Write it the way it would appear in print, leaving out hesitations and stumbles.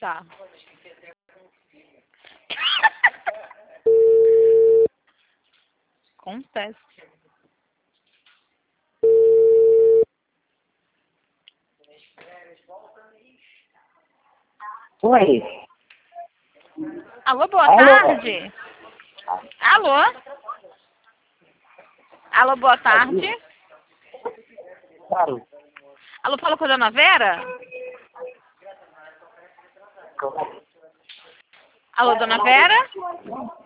Tá. Acontece. Oi. Alô, boa Alô? tarde. Alô? Alô, boa tarde. Claro. Alô, fala com a dona Vera? Alô, dona Vera?